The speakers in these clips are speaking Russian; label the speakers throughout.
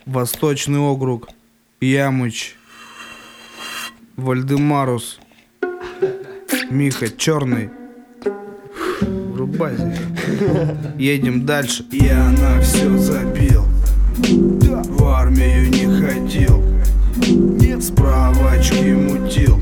Speaker 1: Восточный округ, Ямыч, Вальдемарус, Миха Черный. Врубай здесь. Едем дальше.
Speaker 2: Я на все забил, в армию не ходил, справочки мутил,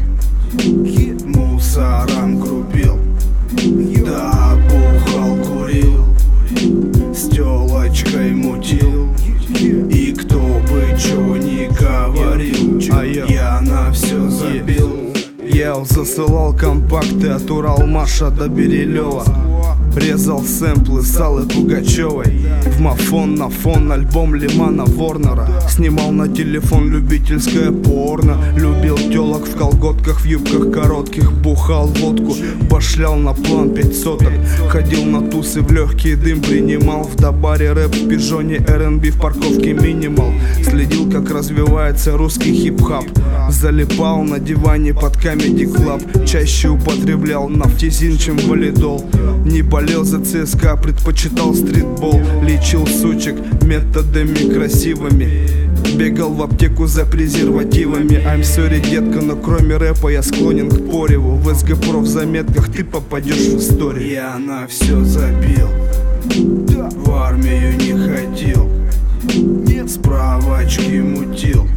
Speaker 2: мусорам грубил, да бухал, курил, с телочкой мутил. И кто бы чё ни говорил, я на все забил.
Speaker 1: Я засылал компакты от Уралмаша до Берилева, резал сэмплы с Аллы Пугачевой. В мафон на фон альбом Лимана Ворнера. Снимал на телефон любительское порно. Любил телок в колготках, в юбках коротких. Бухал водку, башлял на план 5 соток. Ходил на тусы, в легкий дым принимал. В добаре рэп, в пижоне R&B, в парковке минимал. Следил, как развивается русский хип-хап. Залипал на диване под Comedy Club. Чаще употреблял нафтизин, чем валидол. Не болел за ЦСКА, предпочитал стритбол. Лечил сучек методами красивыми. Бегал в аптеку за презервативами. I'm sorry, детка, но кроме рэпа я склонен к пореву. В СГ-про в заметках ты попадешь в историю.
Speaker 2: Я на все забил, в армию не ходил, справочки мутил,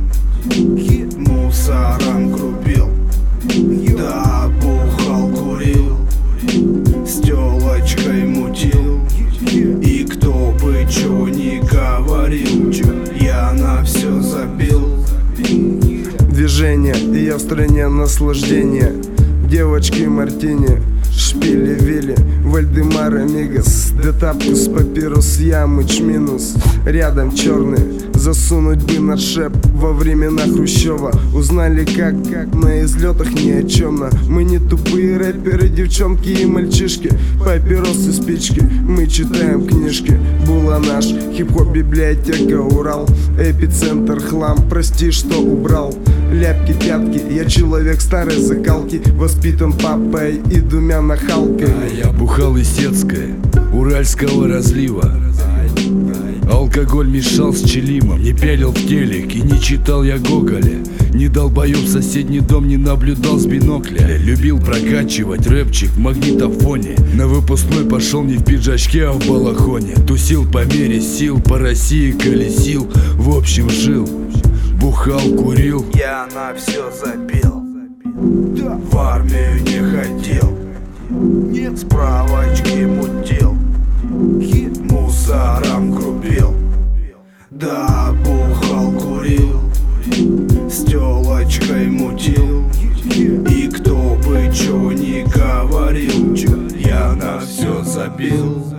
Speaker 2: мусорам грубил, да бухал, курил, с телочкой мутил. И кто бы чё ни говорил, я на все забил.
Speaker 3: Движение, и я в стране наслаждения. Девочки мартини, шпили вилли, Вальдемар Амигос, Детапкус, Папирус, Ямыч минус. Рядом черный, засунуть бы на шеп. Во времена Хрущева узнали как на излетах ни о чем. Мы не тупые рэперы, девчонки и мальчишки. Папиросы, спички, мы читаем книжки. Була наш, хип-хоп, библиотека, Урал. Эпицентр, хлам, прости, что убрал. Ляпки, пятки, я человек старой закалки. Воспитан папой и двумя нахалками.
Speaker 4: А я бухал Исетское, Уральского разлива. Алкоголь мешал с челимом, не пялил в телек и не читал я Гоголя. Не долбоёб в соседний дом не наблюдал с бинокля. Любил прокачивать рэпчик в магнитофоне. На выпускной пошел не в пиджачке, а в балахоне. Тусил по мере сил, по России колесил. В общем жил, бухал, курил.
Speaker 2: Я на все забил, в армию не ходил, справочки мутил, мусорам грубил, да бухал, курил, с телочкой мутил. И кто бы чё ни говорил, я на все забил.